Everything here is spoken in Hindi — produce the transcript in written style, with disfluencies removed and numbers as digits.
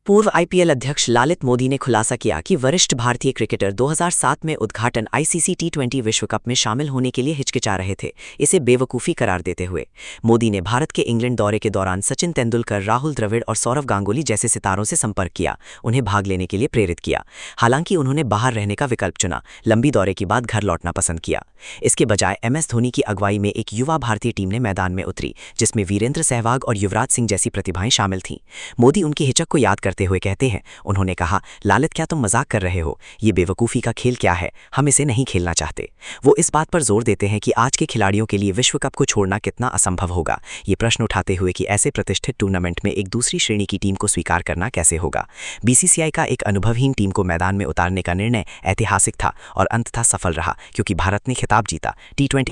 पूर्व आईपीएल अध्यक्ष ललित मोदी ने खुलासा किया कि वरिष्ठ भारतीय क्रिकेटर 2007 में उद्घाटन आईसीसी टी20 विश्व कप में शामिल होने के लिए हिचकिचा रहे थे, इसे बेवकूफ़ी करार देते हुए मोदी ने भारत के इंग्लैंड दौरे के दौरान सचिन तेंदुलकर, राहुल द्रविड़ और सौरव गांगुली जैसे सितारों से संपर्क किया, उन्हें भाग लेने के लिए प्रेरित किया। हालांकि उन्होंने बाहर रहने का विकल्प चुना, लंबी दौरे के बाद घर लौटना पसंद किया। इसके बजाय एमएस धोनी की अगुवाई में एक युवा भारतीय टीम ने मैदान में उतरी, जिसमें वीरेंद्र सहवाग और युवराज सिंह जैसी प्रतिभाएं शामिल थीं। मोदी उनकी हिचक को याद करते हुए कहते हैं, उन्होंने कहा, ललित, क्या तुम मजाक कर रहे हो? ये बेवकूफ़ी का खेल क्या है? हम इसे नहीं खेलना चाहते। वो इस बात पर जोर देते हैं कि आज के खिलाड़ियों के लिए विश्व कप को छोड़ना कितना असंभव होगा, ये प्रश्न उठाते हुए कि ऐसे प्रतिष्ठित टूर्नामेंट में एक दूसरी श्रेणी की टीम को स्वीकार करना कैसे होगा। बीसीसीआई का एक अनुभवहीन टीम को मैदान में उतारने का निर्णय ऐतिहासिक था और अंततः सफल रहा, क्योंकि भारत ने खिताब जीता। टी20